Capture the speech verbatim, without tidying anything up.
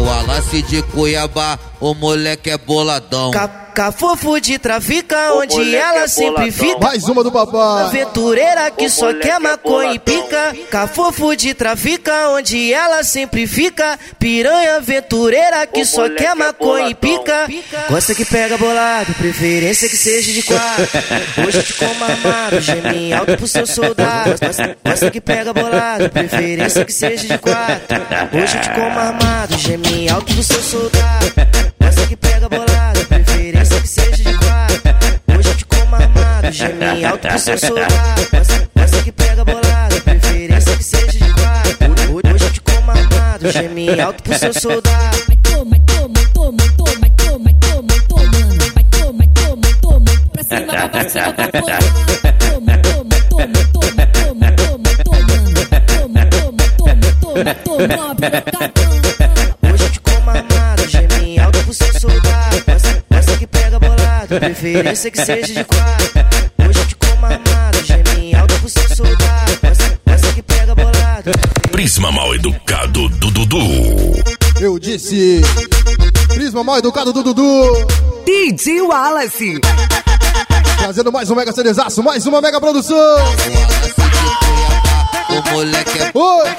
Wallace de Cuiabá, o moleque é boladão. Cafofo de trafica, onde ela é sempre fica. Mais uma do papai. Aventureira que só quer maconha e pica. Cafofo de trafica, onde ela sempre fica. Piranha aventureira que só quer maconha e pica. Gosta que pega bolado, preferência que seja de quatro. Hoje eu te como armado, geme alto pro seu soldado. Gosta, gosta que pega bolado, preferência que seja de quatro. Hoje eu te como armado, geme alto pro seu soldado. Gosta que pega bolado, preferência que seja de quatro. Hoje eu te como armado, geme alto pro seu soldado. Gosta, gosta que pega bolado, preferência que seja de quatro. Hoje eu te como armado, geme alto pro seu soldado. Vai toma, toma, toma, toma, toma, toma, tomando. Vai toma, toma, toma, pra cima, pra baixo, pra fora. Toma, toma, toma, toma, toma, toma, tomando. Toma, toma, toma, toma, toma, toma. Hoje eu te como armado, geme alto pro seu soldado. Gosta, gosta que pega bolado, preferência que seja de quatro. Hoje eu te como armado, geme alto pro seu soldado. Gosta, gosta que pega bolado. Prisma Mal Educado do Dudu. Eu disse Prisma Mal Educado do Dudu. D J Wallace. Trazendo mais um mega CDzaço, mais uma mega produção. Wallace de Cuiabá, o moleque é Oi.